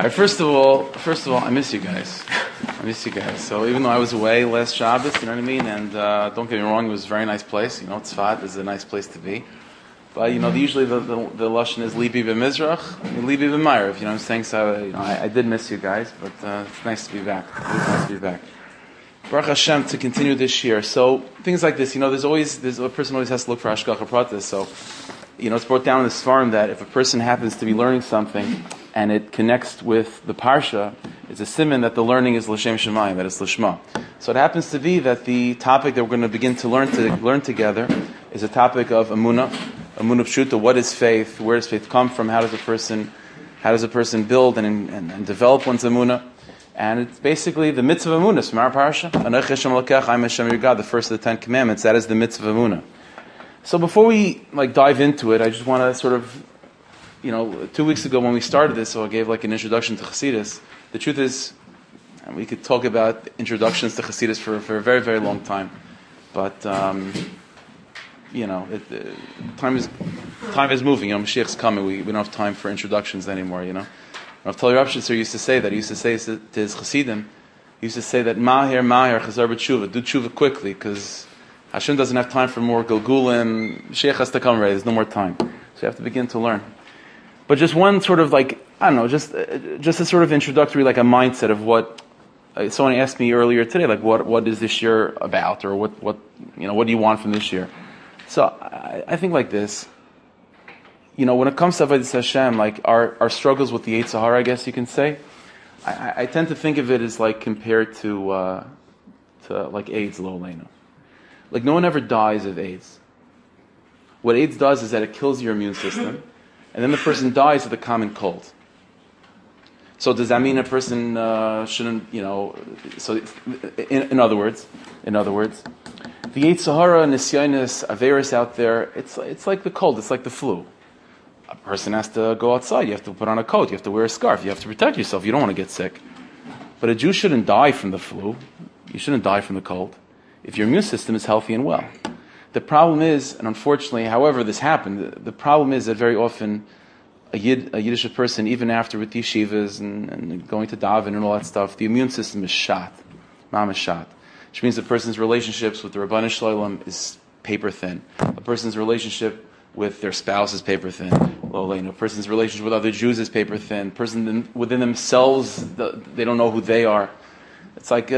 right, first of all, I miss you guys. So even though I was away last Shabbos, you know what I mean, and don't get me wrong, it was a very nice place. You know, Tzfat is a nice place to be. But usually the lashon is Libi b'Mizrach, Libi b'Ma'ariv. You know what I'm saying? So I did miss you guys, but it's nice to be back. Baruch Hashem to continue this year. So things like this, there's a person always has to look for Hashgacha Pratis. So it's brought down in the Svarim that if a person happens to be learning something and it connects with the Parsha, it's a siman that the learning is L'Shem Shemayim, that it's L'Shma. So it happens to be that the topic that we're going to begin to learn together is a topic of Amunah Pshuta. What is faith? Where does faith come from? How does a person build and develop one's Amunah? And it's basically the mitzvah of Amunah from our Parsha. Anochi Hashem Elokecha, I'm Hashem your God, the first of the 10 Commandments. That is the mitzvah of Amunah. So before we dive into it, I just want to sort of 2 weeks ago when we started this, so I gave an introduction to Chassidus. The truth is, and we could talk about introductions to Chassidus for a very, very long time. But, time is moving. Mashiach's coming. We don't have time for introductions anymore, Rav Tali Rapshitzer used to say that. He used to say to his Chassidim, he used to say that Mahir, Chazar b'tshuva, do tshuva quickly, because Hashem doesn't have time for more Gilgulim. Mashiach has to come already. There's no more time. So you have to begin to learn. But just one sort of just a sort of introductory, a mindset of what someone asked me earlier today, what is this year about, or what do you want from this year? So I think like this, when it comes to Avodas Hashem, our struggles with the Yetzer Hara, I guess you can say, I tend to think of it as compared to AIDS, lo aleinu. No one ever dies of AIDS. What AIDS does is that it kills your immune system. And then the person dies of the common cold. So does that mean a person shouldn't, So in other words, the Yetzer Hara, Nisyanis, Averis out there, it's like the cold, it's like the flu. A person has to go outside, you have to put on a coat, you have to wear a scarf, you have to protect yourself, you don't want to get sick. But a Jew shouldn't die from the flu, you shouldn't die from the cold, if your immune system is healthy and well. The problem is, and unfortunately, however this happened, the problem is that very often a Yiddish person, even after with yeshivas and going to daven and all that stuff, the immune system is shot. Mama shot. Which means the person's relationships with the Rabbanu Shalom is paper thin. A person's relationship with their spouse is paper thin. A person's relationship with other Jews is paper thin. Within themselves, they don't know who they are. It's like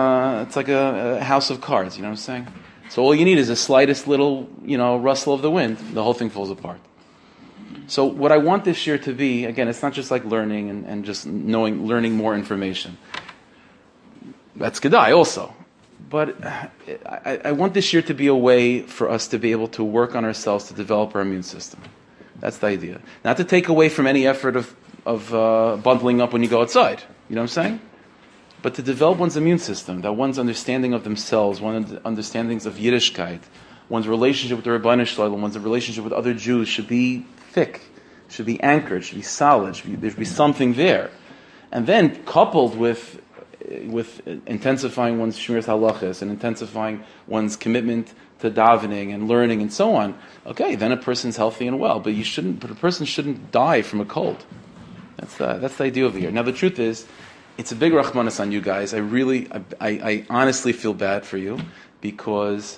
a house of cards, you know what I'm saying? So all you need is the slightest little, rustle of the wind. The whole thing falls apart. So what I want this year to be, again, it's not just learning and just learning more information. That's Kedai also. But I want this year to be a way for us to be able to work on ourselves to develop our immune system. That's the idea. Not to take away from any effort of bundling up when you go outside. You know what I'm saying? But to develop one's immune system, that one's understanding of themselves, one's understandings of Yiddishkeit, one's relationship with the Rabbanu Shalom, one's relationship with other Jews should be thick, should be anchored, should be solid, there should be something there. And then coupled with intensifying one's Shmiras Halachas and intensifying one's commitment to davening and learning and so on, okay, then a person's healthy and well. But a person shouldn't die from a cold. That's the idea of the year. Now the truth is, it's a big rachmanis on you guys. I honestly feel bad for you because,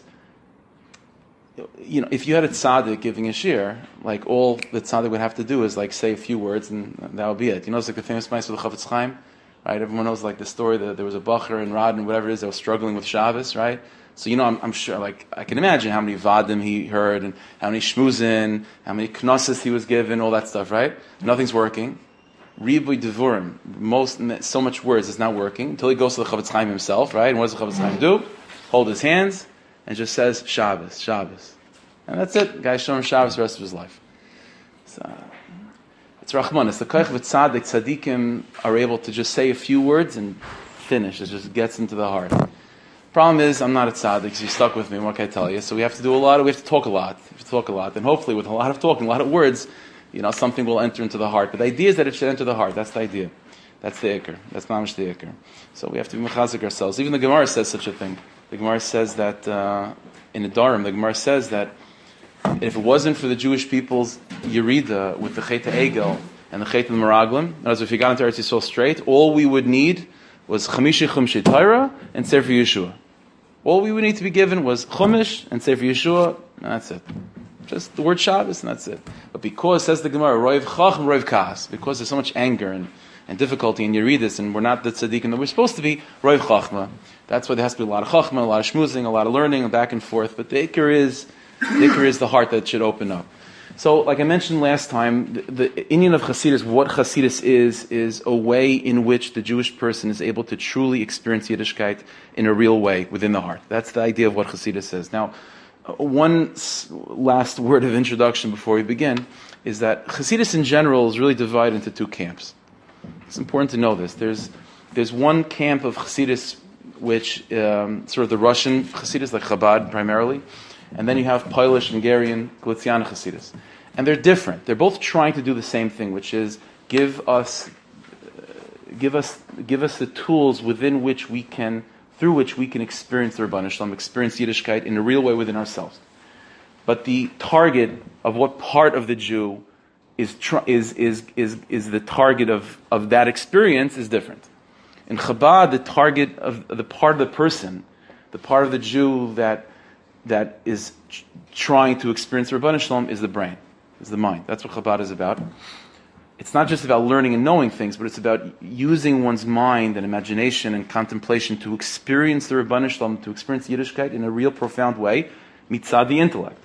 if you had a tzaddik giving a shir, all the tzaddik would have to do is say a few words and that would be it. It's the famous mice with the Chafetz Chaim, right? Everyone knows the story that there was a bacher in Radin, whatever it is, that was struggling with Shabbos, right? So I'm sure, I can imagine how many vadim he heard and how many shmuzin, how many knossos he was given, all that stuff, right? Nothing's working. Ribui devurim, so much words is not working until he goes to the Chafetz Chaim himself, right? And what does the Chafetz Chaim do? Hold his hands and just says Shabbos, Shabbos, and that's it. Guy showing Shabbos the rest of his life. So, it's Rahman. It's the koich of tzaddik. Tzaddikim are able to just say a few words and finish. It just gets into the heart. Problem is, I'm not a tzaddik, so you're stuck with me. What can I tell you? So we have to do a lot. We have to talk a lot. And hopefully, with a lot of talking, a lot of words, something will enter into the heart. But the idea is that it should enter the heart. That's the idea. That's the ikr. That's mamish the ikr. So we have to be mechazik ourselves. Even the Gemara says such a thing. The Gemara says that in the Dharam, the Gemara says that if it wasn't for the Jewish people's Yerida with the Chet Egel, and the Chet and Meraglim. As if you got into Eretz Yisrael straight, all we would need was Chamishi Chumshi Torah and Sefer Yeshua. All we would need to be given was Chumash and Sefer Yeshua, and that's it. Just the word Shabbos, and that's it. But because, says the Gemara, Roiv Chach and Roiv Kas, because there's so much anger and difficulty, and you read this, and we're not the tzaddikim that we're supposed to be, Roiv Chachma. That's why there has to be a lot of Chachma, a lot of schmoozing, a lot of learning, and back and forth. But the Iker is the heart that should open up. So, like I mentioned last time, the Indian of Chassidus, what Chassidus is a way in which the Jewish person is able to truly experience Yiddishkeit in a real way within the heart. That's the idea of what Chassidus is. Now, one last word of introduction before we begin is that Chassidus in general is really divided into two camps. It's important to know this. There's one camp of Chassidus which sort of the Russian Chassidus, like Chabad primarily, and then you have Polish, Hungarian, Galician Chassidus. And they're different. They're both trying to do the same thing, which is give us the tools through which we can experience the Rebbeinu Shalom, experience Yiddishkeit in a real way within ourselves. But the target of what part of the Jew is the target of that experience is different. In Chabad, the target of the part of the person, the part of the Jew that is trying to experience the Rebbeinu Shalom is the brain, is the mind. That's what Chabad is about. It's not just about learning and knowing things, but it's about using one's mind and imagination and contemplation to experience the Rebbeinu Shalom, to experience Yiddishkeit in a real profound way, mitzad the intellect.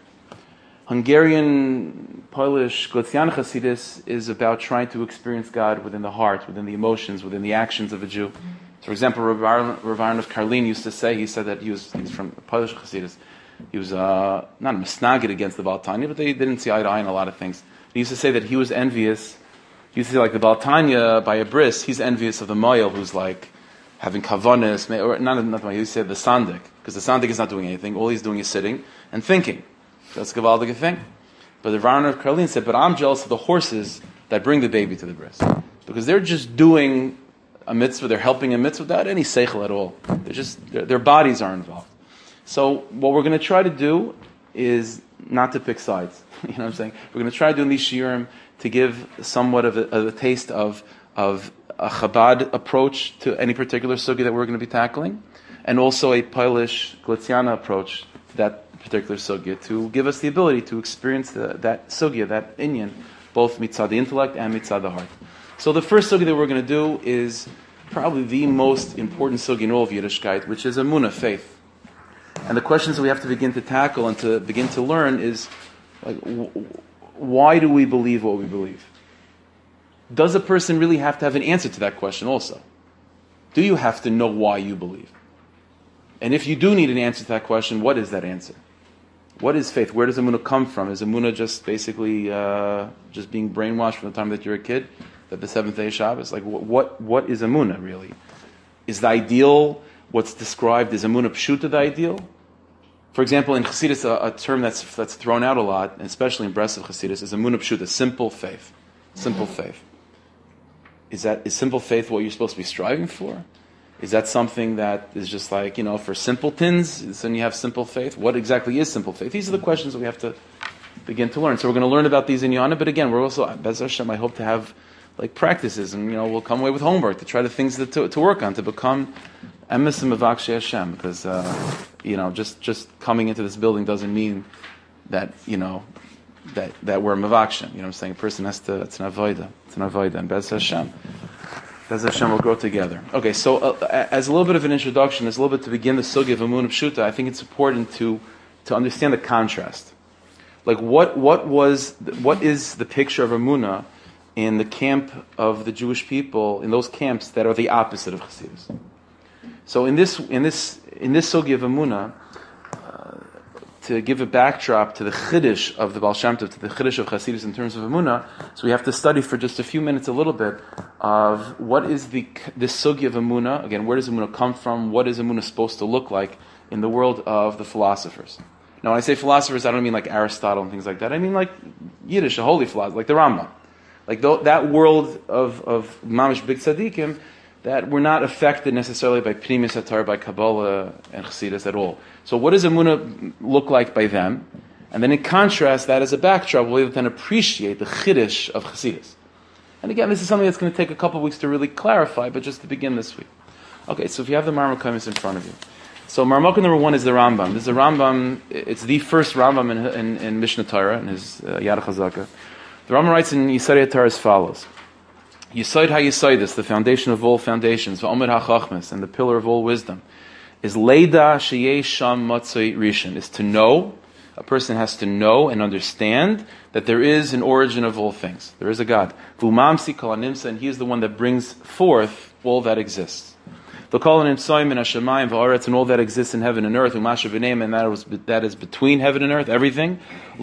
Hungarian, Polish, Galician Chassidus is about trying to experience God within the heart, within the emotions, within the actions of a Jew. For example, Rav Aaron of Karlin used to say, he said that he's from Polish Chassidus. He was not a misnagid against the Baal Tanya, but they didn't see eye to eye in a lot of things. He used to say that he was envious. He used to say, like the Baal Tanya by a bris, he's envious of the Moyel who's like having kavanas, or not he used to say the Sandik, because the Sandik is not doing anything. All he's doing is sitting and thinking. That's a gavaldig thing. But the Rav Aaron of Karlin said, but I'm jealous of the horses that bring the baby to the bris, because they're just doing a mitzvah, they're helping a mitzvah without any seichel at all. Their bodies are involved. So what we're going to try to do is not to pick sides. You know what I'm saying? We're going to try to do in these shiurim to give somewhat of a taste of a Chabad approach to any particular sugya that we're going to be tackling, and also a Polish Galiciana approach to that particular sugya, to give us the ability to experience that sugya, that inyan, both mitzad the intellect and mitzad the heart. So the first sugya that we're going to do is probably the most important sugya in all of Yiddishkeit, which is emunah, faith. And the questions that we have to begin to tackle and to begin to learn is, like, why do we believe what we believe? Does a person really have to have an answer to that question also? Do you have to know why you believe? And if you do need an answer to that question, what is that answer? What is faith? Where does emunah come from? Is emunah just basically just being brainwashed from the time that you're a kid, that the seventh day of Shabbos? Like, what is emunah really? Is the ideal what's described as emunah pshuta the ideal? For example, in Chassidus, a term that's thrown out a lot, and especially in Breslov Chassidus, is emunah pshuta, simple faith. Simple faith. Is simple faith what you're supposed to be striving for? Is that something that is just like, for simpletons, then you have simple faith? What exactly is simple faith? These are the questions that we have to begin to learn. So we're going to learn about these in Yana, but again, we're also, Bez Hashem, I hope to have practices, and we'll come away with homework to try the things to work on, to become emes and mevakshei Hashem, because just coming into this building doesn't mean that that we're mevakshim. You know what I'm saying? A person has to, it's an avodah, and Bez Hashem. Bez Hashem will grow together. Okay, so as a little bit of an introduction, as a little bit to begin the sugya of emunah pshuta, I think it's important to understand the contrast. Like, what is the picture of emunah in the camp of the Jewish people, in those camps that are the opposite of Chassidus? So in this sugya of emunah, to give a backdrop to the chiddush of the Baal Shem Tov, to the chiddush of Chassidus in terms of emunah, so we have to study for just a few minutes a little bit of what is this sugya of emunah. Again, where does emunah come from? What is emunah supposed to look like in the world of the philosophers? Now, when I say philosophers, I don't mean like Aristotle and things like that. I mean like Yiddish, a holy philosopher, like the Rambam. Like that world of Mamish Big Tzadikim that were not affected necessarily by Pnimis HaTorah, by Kabbalah and Chassidus at all. So what does emunah look like by them? And then in contrast, that as a backdrop, we'll then appreciate the chiddush of Chassidus. And again, this is something that's going to take a couple of weeks to really clarify, but just to begin this week. Okay, so if you have the Marmar Kaimis in front of you. So Marmukah number 1 is the Rambam. This is the Rambam, it's the first Rambam in Mishnah Torah, in his Yad HaChazaka. The Rambam writes in Yisodei Torah as follows. Yisod HaYisodis, the foundation of all foundations, V'Omer HaChachmas, and the pillar of all wisdom, is Leida Sheyesh Sham Matzoi Rishon, is to know, a person has to know and understand that there is an origin of all things. There is a God. V'Umamsi Kol HaNimsa, and He is the one that brings forth all that exists. And all that exists in heaven and earth, and that is between heaven and earth, everything,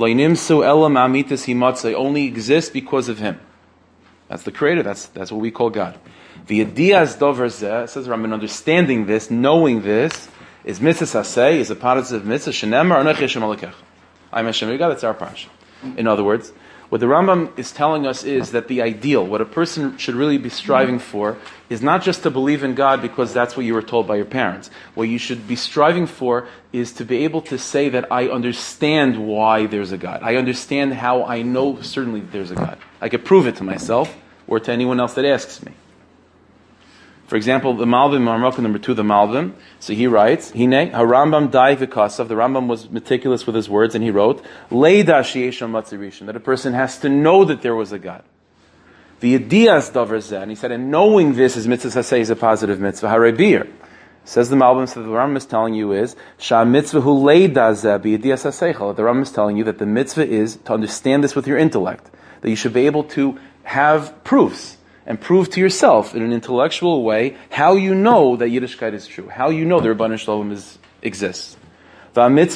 only exists because of Him. That's the Creator, that's what we call God. The idiyas dover zeh, says Rambam, understanding this, knowing this, is mitzvah saseh, is a positive mitzvah, shenemar, anochi Hashem Elokecha. I'm Hashem your God, that's our parsha. In other words, what the Rambam is telling us is that the ideal, what a person should really be striving for, is not just to believe in God because that's what you were told by your parents. What you should be striving for is to be able to say that I understand why there's a God. I understand how I know certainly there's a God. I could prove it to myself or to anyone else that asks me. For example, the Malbim, Marmukah number 2, the Malbim. So he writes, Hine, HaRambam dai v'kasav. The Rambam was meticulous with his words, and he wrote, Leida sheyesh matzoi rishon, that a person has to know that there was a God. The idiyas davar zeh, and he said, and knowing this is mitzvah saseh, is a positive mitzvah. Harebir. Says the Malbim, so the Rambam is telling you is, Sha mitzvah hu leida zeh b'idiyas haseichel. The Rambam is telling you that the mitzvah is to understand this with your intellect. That you should be able to have proofs and prove to yourself in an intellectual way how you know that Yiddishkeit is true, how you know the Rebbeinu Shalom exists. And the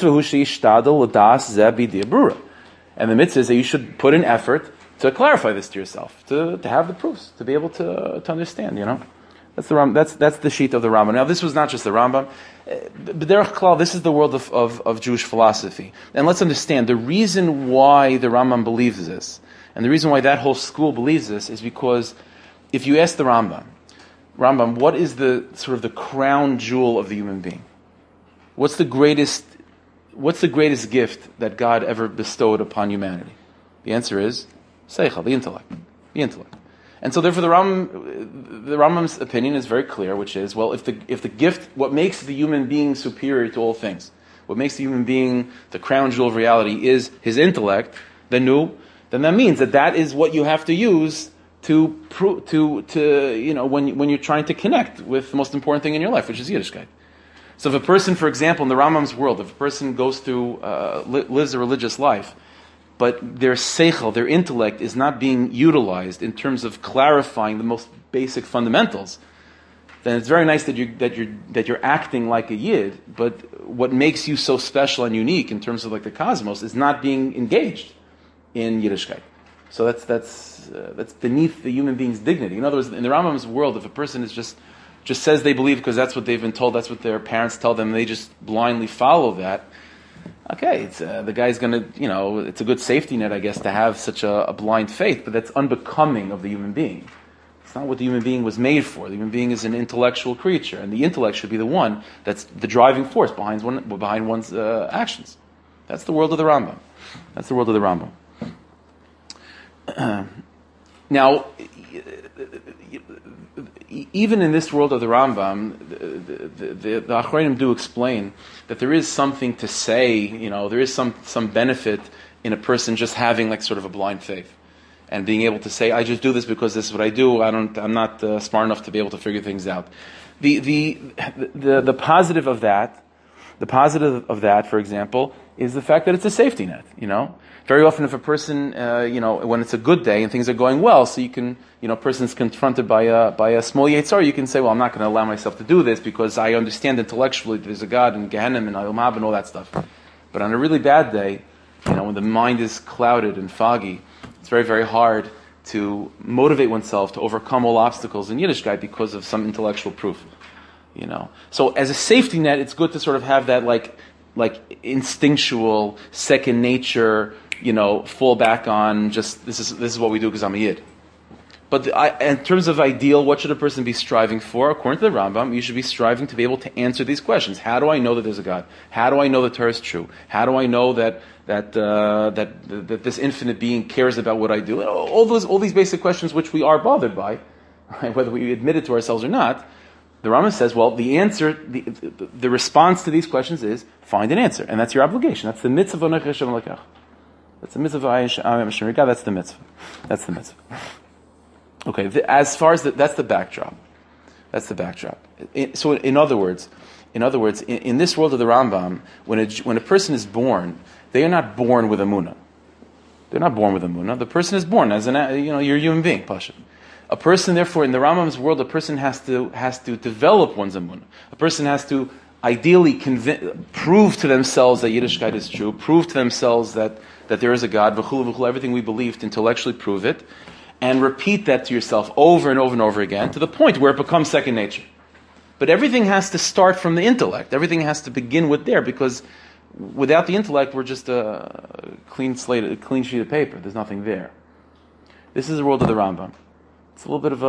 mitzvah is that you should put in effort to clarify this to yourself, to have the proofs, to be able to understand, you know. That's the sheet of the Rambam. Now, this was not just the Rambam. B'derech klal, this is the world of Jewish philosophy. And let's understand, the reason why the Rambam believes this, and the reason why that whole school believes this, is because if you ask the Rambam, what is the sort of the crown jewel of the human being? What's the greatest gift that God ever bestowed upon humanity? The answer is seichel, the intellect. And so therefore the Rambam's opinion is very clear, which is, well, if the gift, what makes the human being superior to all things, what makes the human being the crown jewel of reality is his intellect, then that means that is what you have to use to when you're trying to connect with the most important thing in your life, which is Yiddishkeit. So if a person, for example, in the Rambam's world, if a person goes through, lives a religious life, but their seichel, their intellect, is not being utilized in terms of clarifying the most basic fundamentals, then it's very nice that you're acting like a yid, but what makes you so special and unique in terms of like the cosmos is not being engaged in Yiddishkeit. So that's beneath the human being's dignity. In other words, in the Rambam's world, if a person is just says they believe because that's what they've been told, that's what their parents tell them, they just blindly follow that. Okay, it's the guy's going to, it's a good safety net, I guess, to have such a blind faith, but that's unbecoming of the human being. It's not what the human being was made for. The human being is an intellectual creature, and the intellect should be the one that's the driving force behind one's actions. That's the world of the Rambam. Now, even in this world of the Rambam, the Achronim do explain that there is something to say, there is some benefit in a person just having like sort of a blind faith and being able to say, I just do this because this is what I do. I'm not smart enough to be able to figure things out. The positive of that, for example, is the fact that it's a safety net. Very often, if a person, when it's a good day and things are going well, so you can, a person's confronted by a small Yetzer, you can say, well, I'm not going to allow myself to do this because I understand intellectually that there's a God and Gehenna and Olam Haba and all that stuff. But on a really bad day, when the mind is clouded and foggy, it's very, very hard to motivate oneself to overcome all obstacles in Yiddishkeit because of some intellectual proof. So as a safety net, it's good to sort of have that like instinctual, second nature, fall back on just this is what we do because I'm a yid. But in terms of ideal, what should a person be striving for? According to the Rambam, you should be striving to be able to answer these questions. How do I know that there's a God? How do I know that Torah is true? How do I know that that this infinite being cares about what I do. All these basic questions which we are bothered by, right? Whether we admit it to ourselves or not. The Rama says, well, the answer, the response to these questions is find an answer, and that's your obligation. That's the mitzvah. That's the mitzvah. That's the mitzvah. That's the mitzvah. Okay, as far as that's the backdrop. That's the backdrop. So, in other words, in this world of the Rambam, when a person is born, they are not born with emunah. They're not born with emunah. The person is born as you're a human being, Pasha. A person, therefore, in the Rambam's world, a person has to develop one's emunah. A person has to ideally prove to themselves that Yiddishkeit is true, prove to themselves that there is a God, everything we believe, to intellectually prove it, and repeat that to yourself over and over and over again, to the point where it becomes second nature. But everything has to start from the intellect. Everything has to begin with there, because without the intellect, we're just a clean slate, a clean sheet of paper. There's nothing there. This is the world of the Rambam. It's a little bit of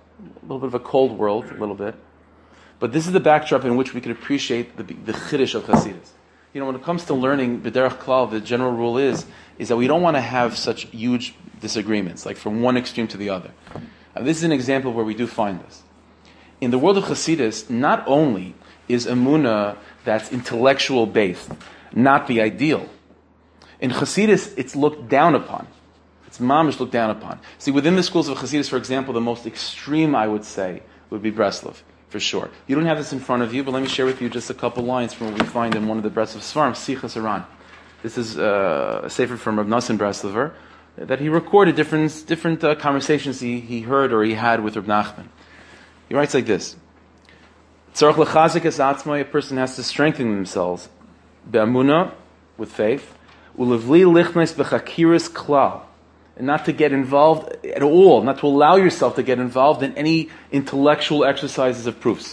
a cold world, a little bit, but this is the backdrop in which we can appreciate the chiddush of Chassidus. When it comes to learning b'derech klal, the general rule is that we don't want to have such huge disagreements, like from one extreme to the other. This is an example where we do find this. In the world of Chassidus, not only is emunah that's intellectual based not the ideal. In Chassidus, it's looked down upon. It's mamish looked down upon. See, within the schools of Chassidus, for example, the most extreme, I would say, would be Breslov, for sure. You don't have this in front of you, but let me share with you just a couple lines from what we find in one of the Breslov Svarim, Sichas Aran. This is a sefer from Rav Nosson Breslover that he recorded different conversations he heard or he had with Rav Nachman. He writes like this: Tzarech lechazik es atzmai, a person has to strengthen themselves be'amunah, with faith, ulevli lichnes bechakiris klal, and not to get involved at all, not to allow yourself to get involved in any intellectual exercises of proofs.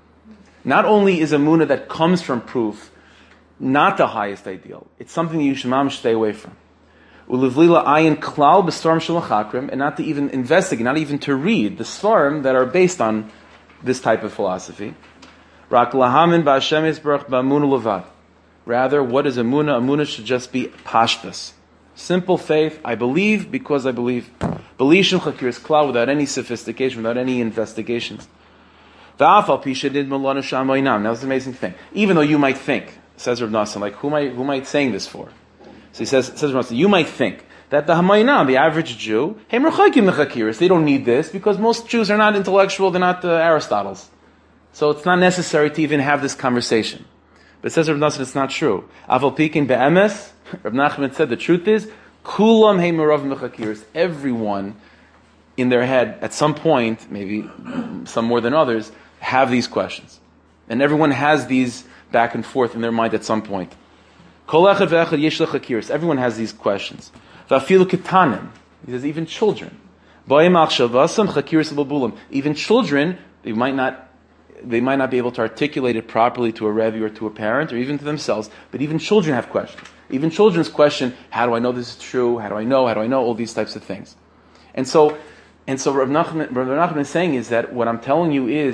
Not only is amunah that comes from proof not the highest ideal, it's something you should stay away from. Ulevli la'ayin klal b'svarim shel chakrim, and not to even investigate, not even to read the svarim that are based on this type of philosophy. Rak lahamin ba'Hashem yisbarach ba'amunah levad. Rather, what is amunah? Amunah should just be pashtus. Simple faith, I believe because I believe. Belishim chakiris klal, without any sophistication, without any investigations. Now, this is an amazing thing. Even though you might think, says Rav Nosson, like, who am I saying this for? So he says Rav Nosson, you might think that the Hamayinam, the average Jew, they don't need this because most Jews are not intellectual, they're not Aristotles. So it's not necessary to even have this conversation. But it says Rav Nosson, it's not true. Aval Pikin be'emes, Rav Nachman said the truth is, Kulam hey merav mechakiris. Everyone in their head, at some point, maybe some more than others, have these questions. And everyone has these back and forth in their mind at some point. Everyone has these questions. He says, even children. Even children, they might not be able to articulate it properly to a rebbe or to a parent or even to themselves, but even children have questions. Even children's question, how do I know this is true? How do I know? All these types of things. And so Rav Nachman is saying is that what I'm telling you is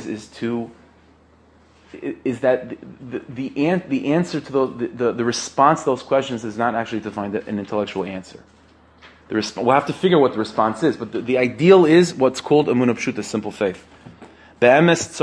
that the answer to the response to those questions is not actually to find an intellectual answer. We'll have to figure what the response is, but the ideal is what's called emunah pshuta, simple faith. A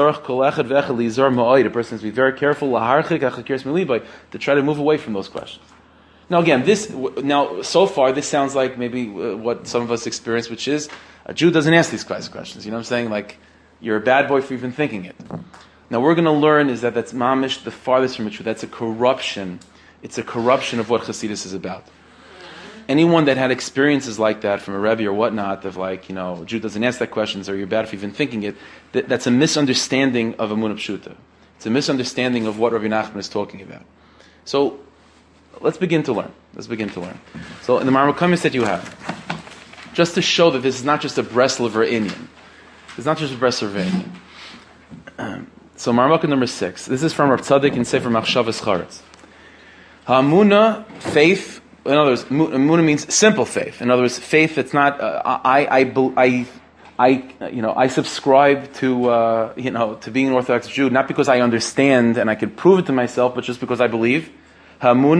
person has to be very careful to try to move away from those questions. Now again, so far this sounds like maybe what some of us experience, which is a Jew doesn't ask these kinds of questions. You know what I'm saying? Like, you're a bad boy for even thinking it. Now we're going to learn is that's mamish the farthest from the truth. That's a corruption. It's a corruption of what Chassidus is about. Anyone that had experiences like that from a Rebbe or whatnot, of like, a Jew doesn't ask that questions, or you're bad for even thinking it, that's a misunderstanding of Emunah Pshuta. It's a misunderstanding of what Rabbi Nachman is talking about. So, let's begin to learn. So, in the Marmakamis that you have, just to show that this is not just a Breslover Inyan. It's not just a Breslover Inyan. So, Marmukah number 6. This is from Rav Tzaddik in Sefer Machshavas Charetz. Ha'amunah, faith. In other words, Emunah means simple faith. In other words, faith that's not. I subscribe to being an Orthodox Jew not because I understand and I can prove it to myself, but just because I believe. Ha'amunah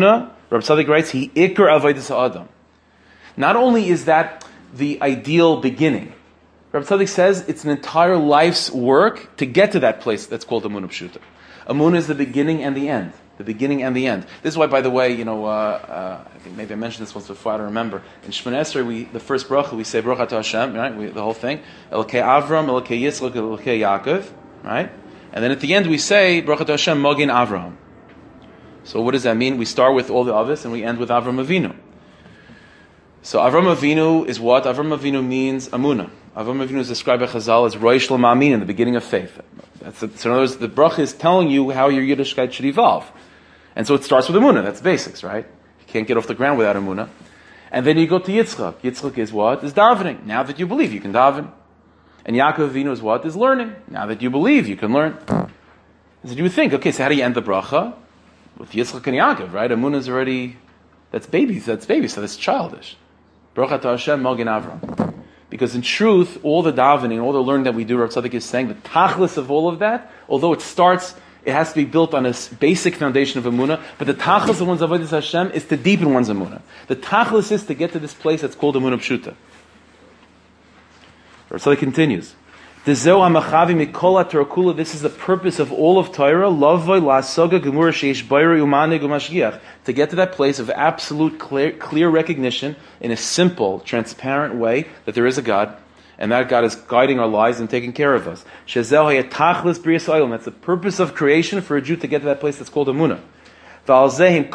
Rabbi Tzadok writes, He ikar avodas ha'adam. Not only is that the ideal beginning, Rabbi Tzadok says it's an entire life's work to get to that place that's called Amunah Pshuta. Amunah is the beginning and the end. The beginning and the end. This is why, by the way, I think maybe I mentioned this once before, I don't remember. In Shemona Esrei, the first bracha, we say Baruch Atah Hashem, right? The whole thing. Elokei Avram, Elokei Yitzchak, Elokei Yaakov, right? And then at the end we say Baruch Atah Hashem, Mogen Avraham. So what does that mean? We start with all the Avos and we end with Avram Avinu. So Avram Avinu is what? Avram Avinu means Amunah. Avram Avinu is described by Chazal as Roish L'Ma'amin, in the beginning of faith. So in other words, the bracha is telling you how your Yiddishkeit should evolve. And so it starts with Amunah. That's basics, right? You can't get off the ground without Amunah. And then you go to Yitzchak. Yitzchak is what? Is davening. Now that you believe, you can daven. And Yaakov Avinu is what? Is learning. Now that you believe, you can learn. So you would think, okay, so how do you end the bracha? With Yitzchak and Yaakov, right? Amunah is already, that's baby, so that's childish. Baruch Atah Hashem, Mogen Avram. Because in truth, all the davening, all the learning that we do, Rav Tzadok is saying, the tachlis of all of that, although it has to be built on a basic foundation of Amunah, but the tachlis of one's avodas Hashem is to deepen one's Amunah. The tachlis is to get to this place that's called Amunah Pshuta. Rav Tzadok continues, this is the purpose of all of Torah, to get to that place of absolute clear recognition in a simple, transparent way that there is a God, and that God is guiding our lives and taking care of us. That's the purpose of creation for a Jew to get to that place that's called Amunah. And all Taryag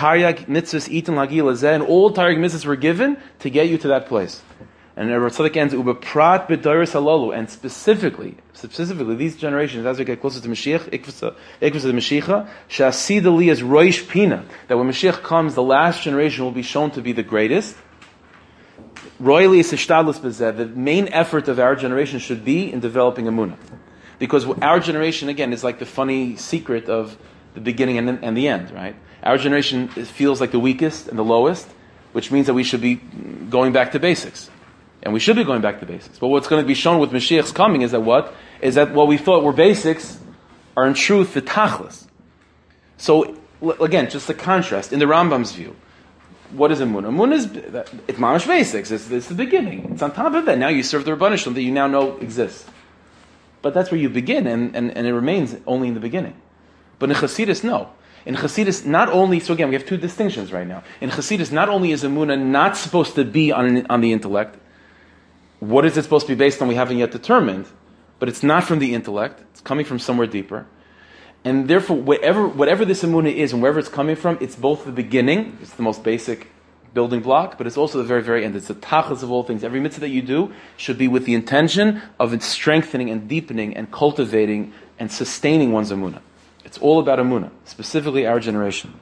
mitzvahs were given to get you to that place. And Rav Tzadok ends, Ubeprat b'doros halalu, and specifically these generations, as we get closer to Mashiach, Ikvus the Mashiach, Sha'asida li is Roish Pina, that when Mashiach comes, the last generation will be shown to be the greatest. Royally is Ishtadlus b'zeh, the main effort of our generation should be in developing Amunah. Because our generation, again, is like the funny secret of the beginning and the end, right? Our generation feels like the weakest and the lowest, which means that we should be going back to basics. And we should be going back to basics. But what's going to be shown with Mashiach's coming is that what we thought were basics are in truth the tachlis. So, again, just the contrast. In the Rambam's view, what is Amunah? Amunah is, it's mamash basics. It's the beginning. It's on top of that. Now you serve the Rebbeinu Shalom that you now know exists. But that's where you begin, and it remains only in the beginning. But in Chassidus, no. In Chassidus, not only, so again, we have two distinctions right now. In Chassidus, not only is Amunah not supposed to be on the intellect, what is it supposed to be based on we haven't yet determined, but it's not from the intellect, it's coming from somewhere deeper. And therefore, whatever this Amunah is and wherever it's coming from, it's both the beginning, it's the most basic building block, but it's also the very, very end. It's the tachlis of all things. Every mitzvah that you do should be with the intention of it strengthening and deepening and cultivating and sustaining one's Amunah. It's all about Amunah, specifically our generation.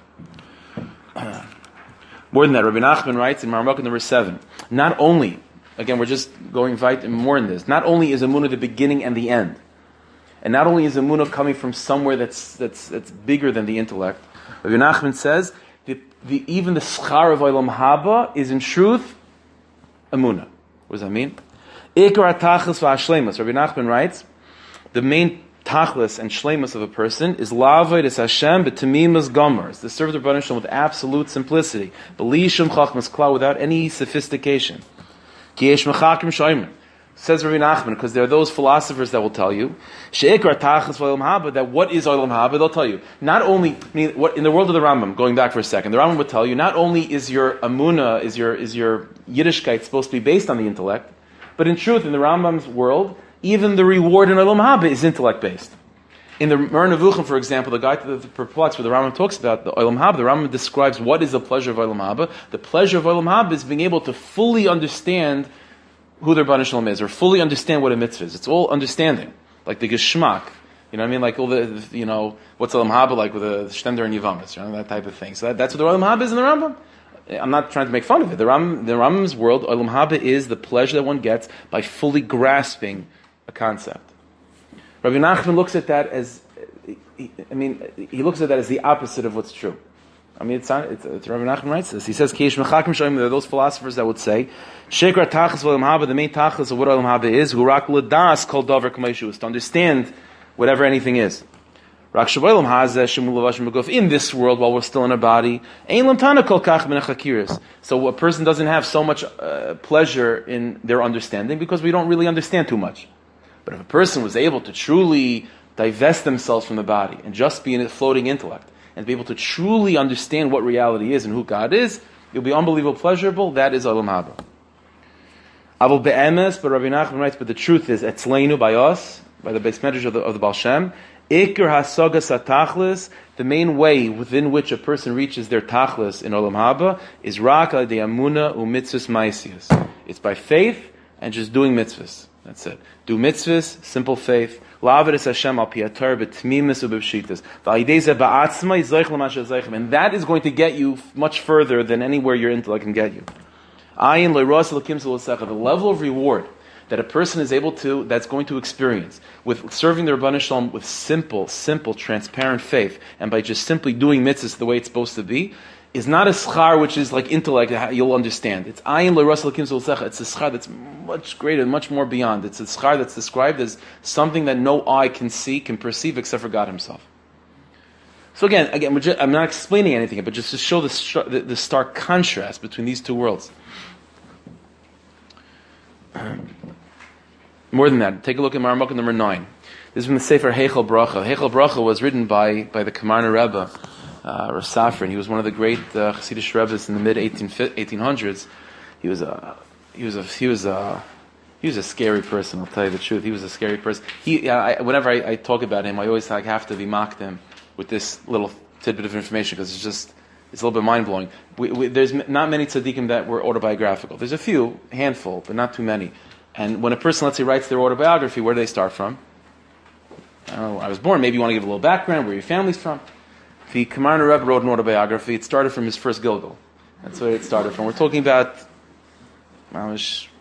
More than that, Rabbi Nachman writes in Marmukah number 7, not only, again, we're just going right more in this. Not only is Amunah the beginning and the end, and not only is Amunah coming from somewhere that's bigger than the intellect. Rabbi Nachman says even the schar of Olam Haba is in truth Amunah. What does that mean? Ikar tachlis v'ashleimus. Rabbi Nachman writes the main tachlis and shleimus of a person is lavod es Hashem b'tamimas gomer. It's to serve the Rebbeinu Shalom with absolute simplicity, b'li shum chachmas klal, without any sophistication. Says Rabbi Nachman, because there are those philosophers that will tell you, that what is Olam Haba, they'll tell you. Not only, what in the world of the Rambam, going back for a second, the Rambam would tell you, not only is your Amunah, is your Yiddishkeit supposed to be based on the intellect, but in truth, in the Rambam's world, even the reward in Olam Haba is intellect-based. In the Mer Nevuchim, for example, the guide to the perplexed, where the Rambam talks about the Olam Haba, the Rambam describes what is the pleasure of Olam Haba. The pleasure of Olam Haba is being able to fully understand who the Rebbeinu Shalom is, or fully understand what a mitzvah is. It's all understanding, like the geschmack. You know what I mean? Like all the what's Olam Haba like with the Shtender and Yivamis, you know, that type of thing. So that's what the Olam Haba is in the Rambam. I'm not trying to make fun of it. The Rambam's world, Olam Haba is the pleasure that one gets by fully grasping a concept. Rabbi Nachman looks at that as, he looks at that as the opposite of what's true. It's Rabbi Nachman writes this. He says, there are those philosophers that would say, Shekar tachlis v'olam haba, the main tachlis of what olam haba is, hurak l'das kol davar k'meishu, is to understand whatever anything is. In this world, while we're still in our body, so a person doesn't have so much pleasure in their understanding because we don't really understand too much. But if a person was able to truly divest themselves from the body and just be in a floating intellect and be able to truly understand what reality is and who God is, it'll be unbelievable pleasurable. That is Olam Haba. Avol be'emes, but Rabbi Nachman writes, but the truth is, etzleinu, by us, by the base medrash of the Baal Shem, Ikar hasagas hatachlis, the main way within which a person reaches their tachlis in Olam Haba is rak al de amuna u'mitzvahs ma'asiyos. It's by faith and just doing mitzvahs. That's it. Do mitzvahs, simple faith. La'avedes Hashem al piyatar b'tmimis u'b'pshitas. V'alidei ba'atzma yizoich l'masha zeichem. And that is going to get you much further than anywhere your intellect can get you. Ayin lo'ros l'kim z'losecha. The level of reward that a person is able to, that's going to experience with serving the Rebbeinu Shalom with simple, transparent faith, and by just simply doing mitzvahs the way it's supposed to be, is not a schar which is like intellect that you'll understand. It's ayin le'ras l'kim z'olsecha. It's a schar that's much greater, much more beyond. It's a schar that's described as something that no eye can see, can perceive, except for God Himself. So again, I'm not explaining anything, but just to show the stark contrast between these two worlds. More than that, take a look at Maramok number 9. This is from the Sefer Heichel Bracha. Heichel Bracha was written by the Kamarna Rebbe, Rav Safran. He was one of the great Chassidish Rebbes in the mid 1800s. He was a scary person. I'll tell you the truth. He was a scary person. Whenever I talk about him, I always have to be mocked him with this little tidbit of information because it's a little bit mind blowing. There's not many tzaddikim that were autobiographical. There's a few, handful, but not too many. And when a person, let's say, writes their autobiography, where do they start from? I don't know, I was born, maybe you want to give a little background, where your family's from. If the Kamarna Rebbe wrote an autobiography, it started from his first Gilgal. That's where it started from. We're talking about a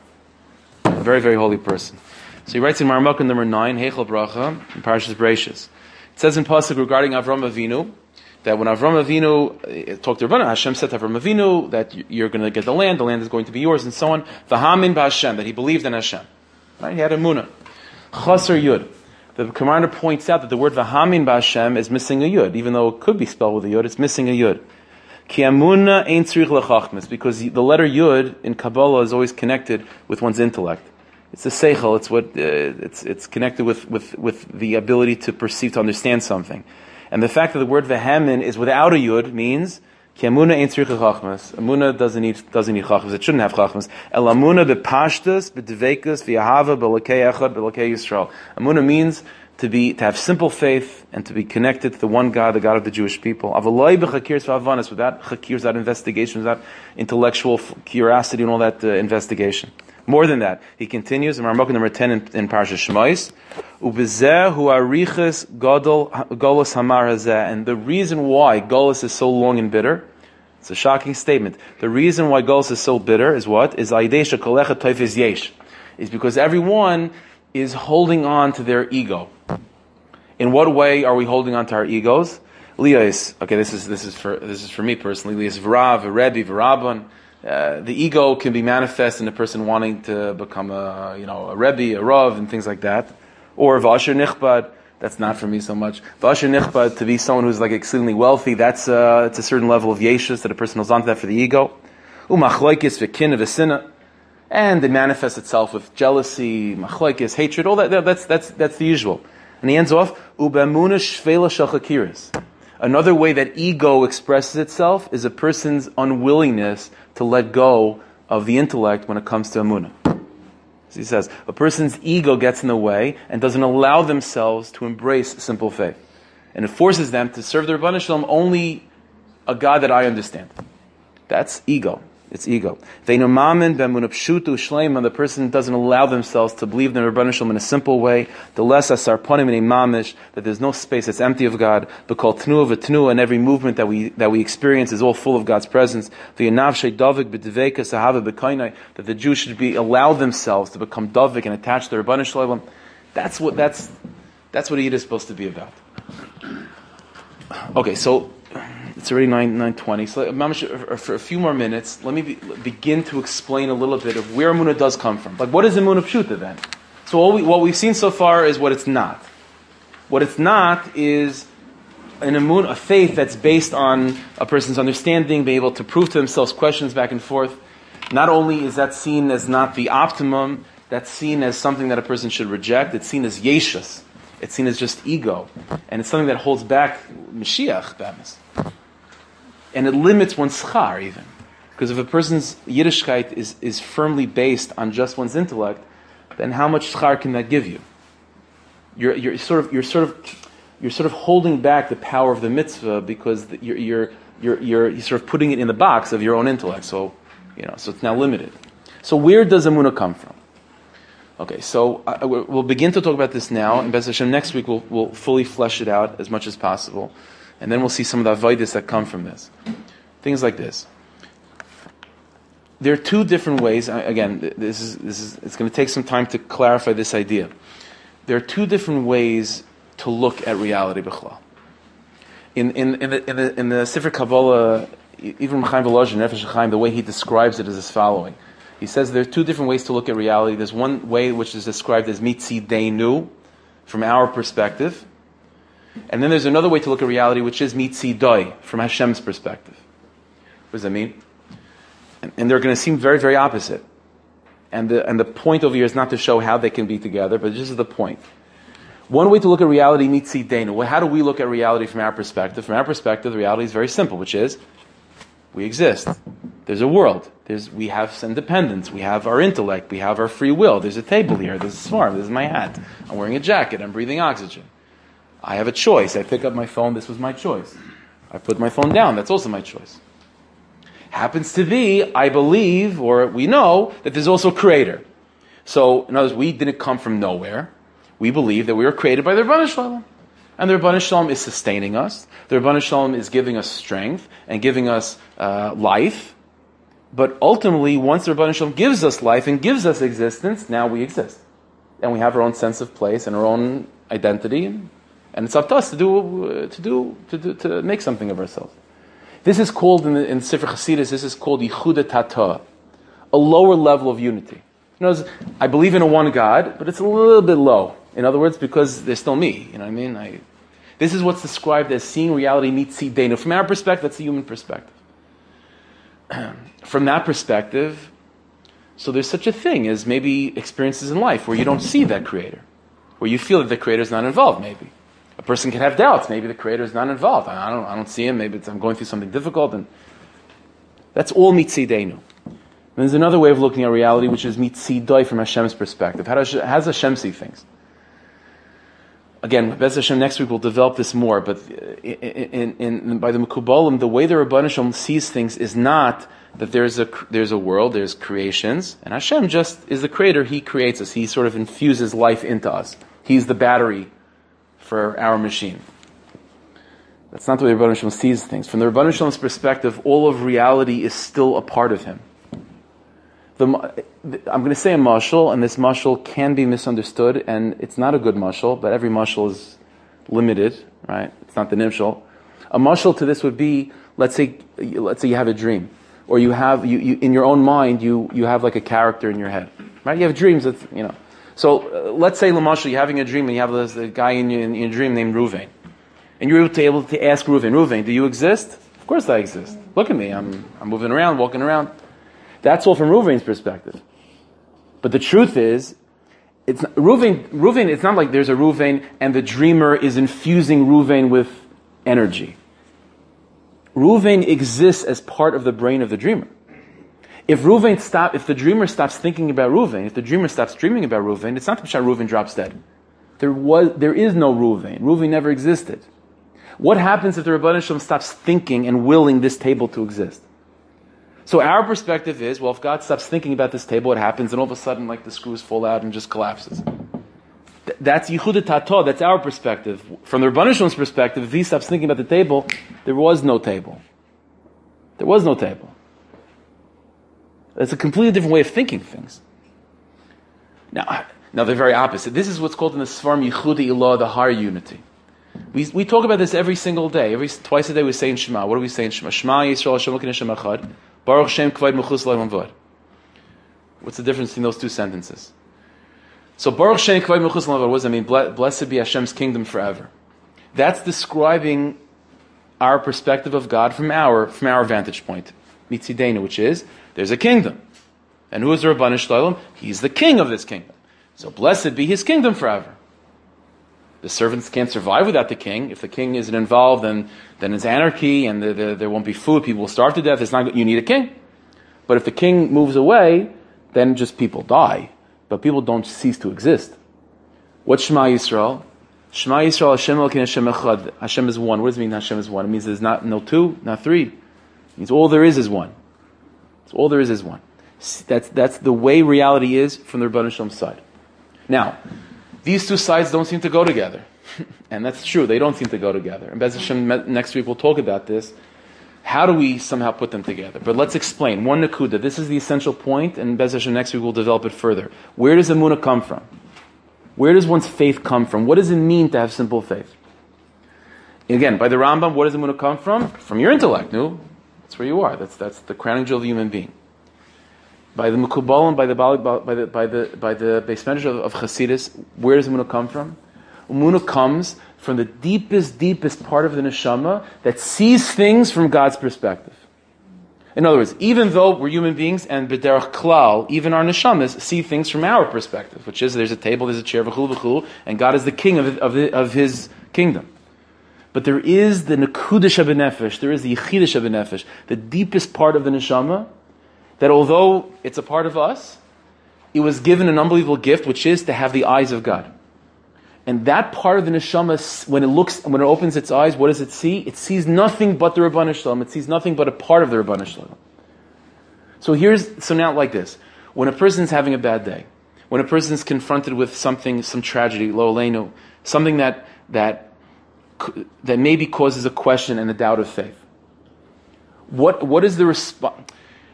very, very holy person. So he writes in Maramok number 9, Heichel Bracha, in Parashas Bereishis. It says in Pasuk regarding Avram Avinu, that when Avram Avinu talked to Rebbeinu, Hashem said to Avram Avinu that you're going to get the land is going to be yours, and so on. V'hamin b'Hashem, that he believed in Hashem. Right? He had emunah. Chaser Yud. The commander points out that the word v'hamin b'Hashem is missing a Yud, even though it could be spelled with a Yud, it's missing a Yud. Ki emunah ein tzrich lechachmas, because the letter Yud in Kabbalah is always connected with one's intellect. It's a seichel. It's what it's connected with the ability to perceive, to understand something. And the fact that the word vehemin is without a yud means ki amuna ein tzrich chachmas. Amuna doesn't need chachmas. It shouldn't have chachmas. El amuna bepashtus bedveikus v'ahava b'lakei echad b'lakei Yisrael. Amuna means to have simple faith and to be connected to the one God, the God of the Jewish people. Avaloi b'chakirs v'avanas, without chakirs, without investigation, without intellectual curiosity and all that investigation. More than that, he continues in Maramok number 10 in Parashas Shmos, Ubezeh hu arichas golus hamar hazeh, and the reason why golus is so long and bitter, it's a shocking statement. The reason why golus is so bitter is what? Is aidesha kolecha toifiz yesh, is because everyone is holding on to their ego. In what way are we holding on to our egos? Lias, okay, this is for me personally. Lias v'rav, v'rebbe, v'rabban. The ego can be manifest in a person wanting to become a rebbe, a rav, and things like that. Or v'asher nichbad, that's not for me so much. V'asher nichbad, to be someone who's like exceedingly wealthy, it's a certain level of yeshus that a person holds on to that for the ego. Umachloikis v'kin v'sina, and it manifests itself with jealousy, machloikis, hatred, all that's the usual. And he ends off, ubemuna shvela shel chakiris. Another way that ego expresses itself is a person's unwillingness to let go of the intellect when it comes to emunah. As he says, a person's ego gets in the way and doesn't allow themselves to embrace simple faith. And it forces them to serve the Rebbeinu Shalom only a God that I understand. That's ego. It's ego. When the person doesn't allow themselves to believe in the Rebbeinu Shalom in a simple way, the less asarponim in a mamish, that there's no space, it's empty of God. Because tnuah v'tnuah, and every movement that we experience is all full of God's presence. That the Jews should be allowed themselves to become davik and attached to the Rebbeinu Shalom. That's what Eid is supposed to be about. Okay, so it's already 9:20. So, for a few more minutes, let me begin to explain a little bit of where emunah does come from. Like, what is emunah pshuta then? So, what we've seen so far is what it's not. What it's not is a faith that's based on a person's understanding, being able to prove to themselves questions back and forth. Not only is that seen as not the optimum, that's seen as something that a person should reject. It's seen as yeshus. It's seen as just ego. And it's something that holds back Mashiach, and it limits one's schar even. Because if a person's Yiddishkeit is firmly based on just one's intellect, then how much schar can that give you? You're sort of holding back the power of the mitzvah because you're sort of putting it in the box of your own intellect. So it's now limited. So where does Emunah come from? Okay, so we'll begin to talk about this now, and Be'ez Hashem next week we'll fully flesh it out as much as possible, and then we'll see some of the avodas that come from this. Things like this. There are two different ways. Again, it's going to take some time to clarify this idea. There are two different ways to look at reality b'chlal. In the Sefer Kabbalah, even Chaim Volozhin, Nefesh Chaim, the way he describes it is as following. He says there are two different ways to look at reality. There's one way which is described as mitzideinu, from our perspective, and then there's another way to look at reality which is mitzidoi, from Hashem's perspective. What does that mean? And they're going to seem very, very opposite. And the point over here is not to show how they can be together, but this is the point. One way to look at reality, mitzidenu. Well, how do we look at reality from our perspective? From our perspective, the reality is very simple, which is we exist. There's a world. We have independence. We have our intellect. We have our free will. There's a table here. There's a svarm. This is my hat. I'm wearing a jacket. I'm breathing oxygen. I have a choice. I pick up my phone. This was my choice. I put my phone down. That's also my choice. Happens to be, I believe, or we know, that there's also a creator. So, in other words, we didn't come from nowhere. We believe that we were created by the Rebbeinu Shalom. And the Rebbeinu Shalom is sustaining us. The Rebbeinu Shalom is giving us strength and giving us life. But ultimately, once the Rebbeinu Shalom gives us life and gives us existence, now we exist. And we have our own sense of place and our own identity. And it's up to us to make something of ourselves. This is called, in Sefer Chasidus, this is called Yichud Tata, a lower level of unity. I believe in a one God, but it's a little bit low. In other words, because there's still me. You know what I mean? This is what's described as seeing reality mitzidenu. From our perspective, that's the human perspective. From that perspective, so there's such a thing as maybe experiences in life where you don't see that creator, where you feel that the creator is not involved, maybe. A person can have doubts. Maybe the creator is not involved. I don't see him. Maybe I'm going through something difficult. And that's all mitzidenu. There's another way of looking at reality, which is mitzidoi from Hashem's perspective. How does Hashem see things? Again, Be'ez Hashem next week we'll develop this more, but by the Mekubalim, the way the Rebbeinu Shalom sees things is not that there's a world, there's creations, and Hashem just is the creator. He creates us. He sort of infuses life into us. He's the battery for our machine. That's not the way the Rebbeinu Shalom sees things. From the Rebbeinu Shalom's perspective, all of reality is still a part of him. I'm going to say a mashal, and this mashal can be misunderstood, and it's not a good mashal, but every mashal is limited, right? It's not the nimshal. A mashal to this would be, let's say you have a dream, or you have in your own mind you have like a character in your head, right? You have dreams that So let's say lamashal, you're having a dream, and you have this guy in your dream named Ruvain, and you're able to ask Ruvain, do you exist? Of course I exist. Look at me, I'm moving around, walking around. That's all from Ruvain's perspective. But the truth is, it's not, Ruvain, it's not like there's a Ruvain and the dreamer is infusing Ruvain with energy. Ruvain exists as part of the brain of the dreamer. If the dreamer stops thinking about Ruvain, if the dreamer stops dreaming about Ruvain, it's not that Ruvain drops dead. There is no Ruvain. Ruvain never existed. What happens if the Rebbeinu Shalom stops thinking and willing this table to exist? So our perspective is, well, if God stops thinking about this table, it happens, and all of a sudden, like the screws fall out and just collapses. That's Yichud Tata, that's our perspective. From the Rebbeinu Shalom's perspective, if he stops thinking about the table, there was no table. There was no table. It's a completely different way of thinking things. Now they're very opposite. This is what's called in the Svarm Yichud Ilah, the higher unity. We talk about this every single day. Twice a day we say in Shema. What do we say in Shema? Shema Yisrael Hashem Elokeinu Hashem Echad. Baruch Shem Kavod Mechus L'Olam V'Od. What's the difference between those two sentences? So Baruch Shem Kavod Mechus L'Olam V'Od, what does that mean? Blessed be Hashem's kingdom forever. That's describing our perspective of God from our vantage point, mitzidenu, which is there's a kingdom, and who is the Rabbanu Shalom? He's the king of this kingdom. So blessed be his kingdom forever. The servants can't survive without the king. If the king isn't involved, then it's anarchy, and there won't be food. People will starve to death. It's not. You need a king. But if the king moves away, then just people die. But people don't cease to exist. What's Shema Yisrael? Shema Yisrael, Hashem Elokeinu Hashem Echad. Hashem is one. What does it mean Hashem is one? It means there's no two, not three. It means all there is one. So all there is one. That's the way reality is from the Rebbeinu Shalom side. Now, these two sides don't seem to go together. And that's true, they don't seem to go together. And Bez Hashem, next week we'll talk about this. How do we somehow put them together? But let's explain. One Nakuda, this is the essential point, and Bez Hashem, next week we'll develop it further. Where does Emunah come from? Where does one's faith come from? What does it mean to have simple faith? Again, by the Rambam, what does Emunah come from? From your intellect, no? That's where you are. That's the crowning jewel of the human being. By the Mekubal and by the Beis Medrash of Chassidus, where does Emunah come from? Emunah comes from the deepest part of the neshama that sees things from God's perspective. In other words, even though we're human beings and b'derech klal, even our neshamas see things from our perspective, which is there's a table, there's a chair, v'chulu, and God is the king of His kingdom. But there is the nekudah shabenefesh, there is the yichidah shabenefesh, the deepest part of the neshama, that although it's a part of us, it was given an unbelievable gift, which is to have the eyes of God. And that part of the neshama, when it opens its eyes, what does it see? It sees nothing but the Rabbanu Shalom. It sees nothing but a part of the Rabbanu Shalom. So now like this. When a person's having a bad day, when a person's confronted with some tragedy, lo aleinu, something that maybe causes a question and a doubt of faith. What is the response?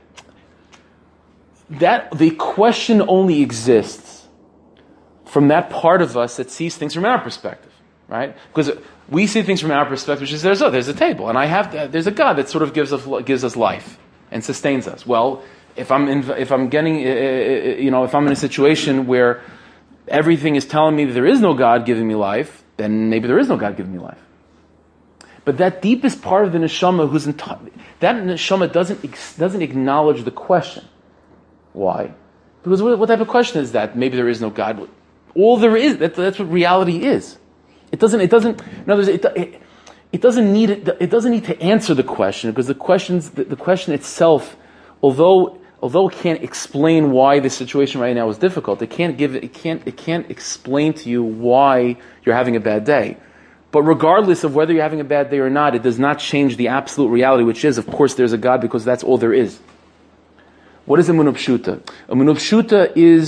That the question only exists from that part of us that sees things from our perspective, right? Because we see things from our perspective, which is there's a table, and there's a God that sort of gives us life and sustains us. Well, if I'm in a situation where everything is telling me that there is no God giving me life, then maybe there is no God giving me life. But that deepest part of the neshama, that neshama doesn't acknowledge the question. Why? Because what type of question is that? Maybe there is no God. All there is, that's what reality is. It doesn't need to answer the question, because the question itself, although it can't explain why the situation right now is difficult, it can't explain to you why you're having a bad day. But regardless of whether you're having a bad day or not, it does not change the absolute reality, which is, of course, there's a God, because that's all there is. What is Emunah Pshuta? Emunah Pshuta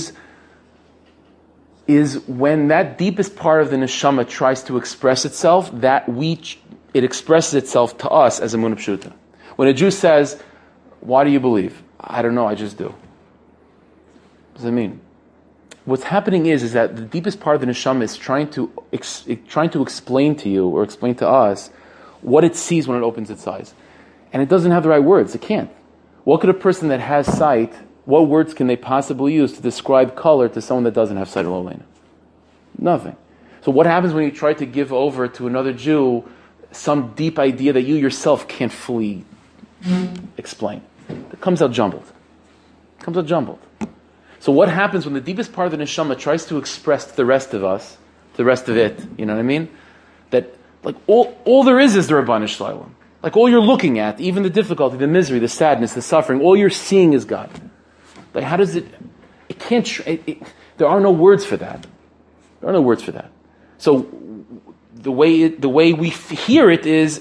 is when that deepest part of the neshama tries to express itself, it expresses itself to us as Emunah Pshuta. When a Jew says, "Why do you believe?" I don't know, I just do. What does that mean? What's happening is that the deepest part of the neshama is trying to explain to you or explain to us what it sees when it opens its eyes, and it doesn't have the right words. It can't. What could a person that has sight, what words can they possibly use to describe color to someone that doesn't have sight, Olena? Nothing. So what happens when you try to give over to another Jew some deep idea that you yourself can't fully explain? It comes out jumbled. So what happens when the deepest part of the neshama tries to express to the rest of us, the rest of it, you know what I mean? That like all there is the Rabbanu Shalom. Like all you're looking at, even the difficulty, the misery, the sadness, the suffering, all you're seeing is God. Like how does it can't, there are no words for that. So the way we hear it is,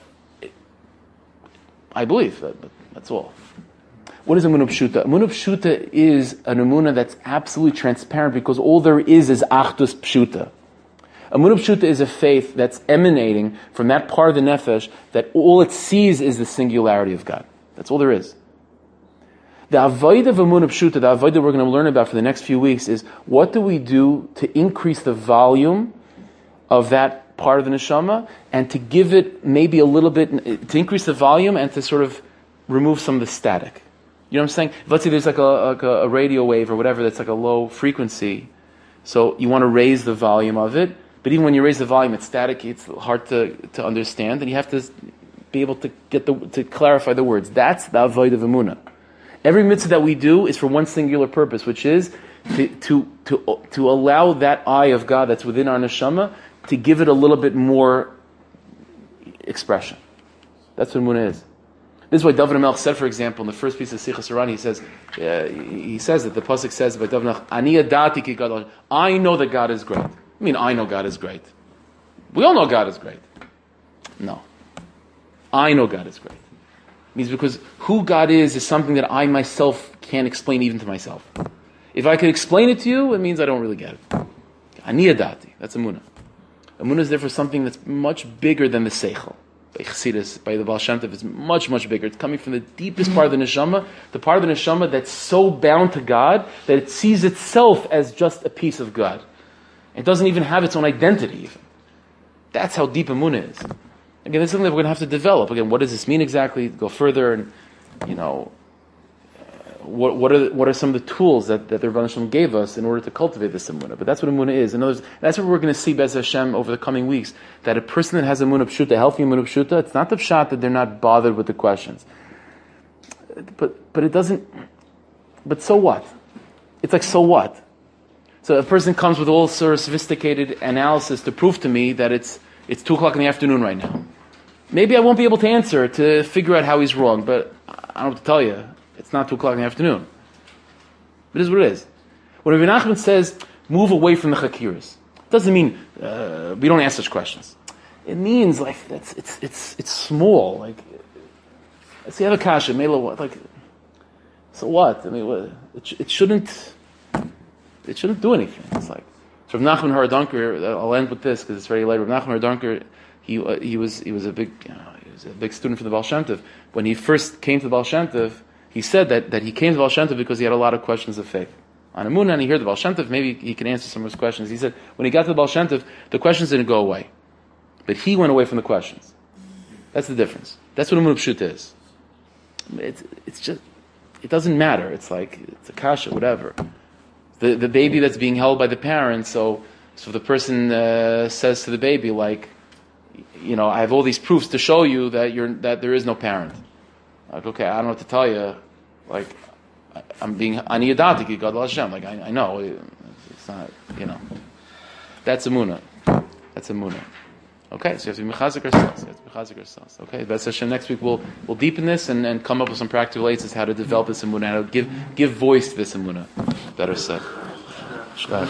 I believe, that's all. What is Emunah Pshuta? Emunah Pshuta is an Emunah that's absolutely transparent, because all there is Achdus Pshuta. Emunah Pshuta is a faith that's emanating from that part of the nefesh that all it sees is the singularity of God. That's all there is. The avodah of Emunah Pshuta, the avodah we're going to learn about for the next few weeks, is what do we do to increase the volume of that part of the neshama, and to give it maybe a little bit, to increase the volume and to sort of remove some of the static. You know what I'm saying? Let's say there's like a radio wave or whatever that's like a low frequency, so you want to raise the volume of it. But even when you raise the volume, it's static, it's hard to understand, and you have to be able to to clarify the words. That's the avoid of emunah. Every mitzvah that we do is for one singular purpose, which is to allow that eye of God that's within our neshama to give it a little bit more expression. That's what emunah is. This is why David HaMelech said, for example, in the first piece of Sichas Arani, he says that the pasuk says by David HaMelech, Ani yadati ki gadol. I know that God is great. I mean, I know God is great. We all know God is great. No. I know God is great. It means because who God is something that I myself can't explain even to myself. If I could explain it to you, it means I don't really get it. Ani yadati. That's emunah. Emunah is therefore something that's much bigger than the seichel. By Chassidus, by the Baal Shem Tov, it's much, much bigger. It's coming from the deepest part of the neshama, the part of the neshama that's so bound to God that it sees itself as just a piece of God. It doesn't even have its own identity even. That's how deep emunah is. Again, this is something that we're going to have to develop. Again, what does this mean exactly? Go further and, what are some of the tools that the Rebbeinu Shalom gave us in order to cultivate this emunah? But that's what emunah is. In other words, that's what we're going to see Be'ez Hashem over the coming weeks. That a person that has emunah pshuta, a healthy emunah pshuta, it's not the pshat that they're not bothered with the questions. But it doesn't. But so what? It's like, so what? So a person comes with all sort of sophisticated analysis to prove to me that it's 2:00 in the afternoon right now. Maybe I won't be able to answer to figure out how he's wrong, but I don't know what to tell you. It's not 2:00 in the afternoon. It is what it is. When Rabbi Nachman says, move away from the chakiras, it doesn't mean we don't ask such questions. It means like it's small. Like, let's see, have a kasha, like, so what? I mean, it shouldn't do anything. It's like, so Rav Nachman Haradonker, I'll end with this because it's very late. Rav Nachman Haradonker, he was a big student for the Baal Shem Tov. When he first came to the Baal Shem Tov, he said that he came to the Baal Shem Tov because he had a lot of questions of faith. On emunah, and he heard the Baal Shem Tov, maybe he can answer some of his questions. He said, when he got to the Baal Shem Tov, the questions didn't go away. But he went away from the questions. That's the difference. That's what emunah pshut is. It's just, it doesn't matter. It's like, it's a kasha, whatever. The baby that's being held by the parents, so the person says to the baby, like, I have all these proofs to show you that there is no parent. Like, okay, I don't know what to tell you. Like, I'm being ani yadati God Hashem. Like, I know it's not. That's emunah. That's emunah. Okay, so you have to be mechazik ourselves. Okay, Be'ez Hashem. Next week we'll deepen this and come up with some practical aids as how to develop this emunah, how to give voice to this emunah. Better said.